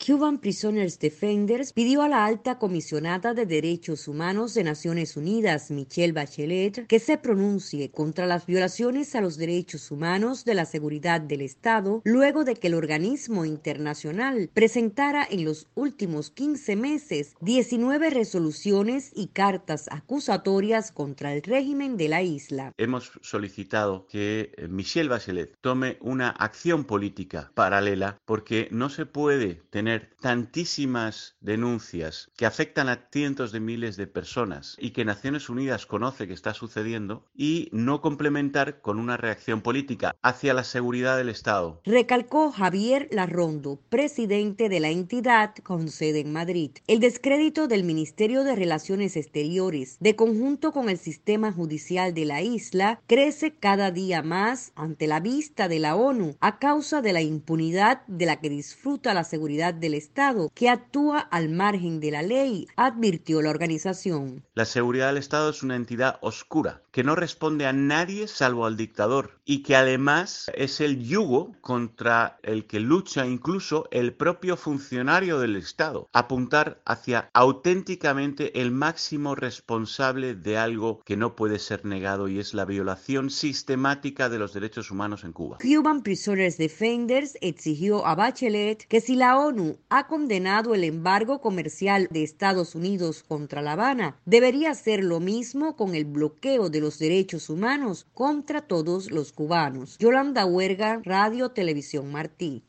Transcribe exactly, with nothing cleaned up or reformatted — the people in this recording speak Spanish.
Cuban Prisoners Defenders pidió a la alta comisionada de Derechos Humanos de Naciones Unidas, Michelle Bachelet, que se pronuncie contra las violaciones a los derechos humanos de la seguridad del Estado, luego de que el organismo internacional presentara en los últimos quince meses diecinueve resoluciones y cartas acusatorias contra el régimen de la isla. Hemos solicitado que Michelle Bachelet tome una acción política paralela porque no se puede tener tantísimas denuncias que afectan a cientos de miles de personas y que Naciones Unidas conoce que está sucediendo y no complementar con una reacción política hacia la seguridad del Estado. Recalcó Javier Larrondo, presidente de la entidad con sede en Madrid. El descrédito del Ministerio de Relaciones Exteriores, de conjunto con el sistema judicial de la isla, crece cada día más ante la vista de la ONU a causa de la impunidad de la que disfruta la seguridad del Estado, que actúa al margen de la ley, advirtió la organización. La seguridad del Estado es una entidad oscura, que no responde a nadie salvo al dictador y que además es el yugo contra el que lucha incluso el propio funcionario del Estado. Apuntar hacia auténticamente el máximo responsable de algo que no puede ser negado y es la violación sistemática de los derechos humanos en Cuba. Cuban Prisoners Defenders exigió a Bachelet que si la ONU ha condenado el embargo comercial de Estados Unidos contra La Habana, debería hacer lo mismo con el bloqueo de los derechos humanos contra todos los cubanos. Yolanda Huerga, Radio Televisión Martí.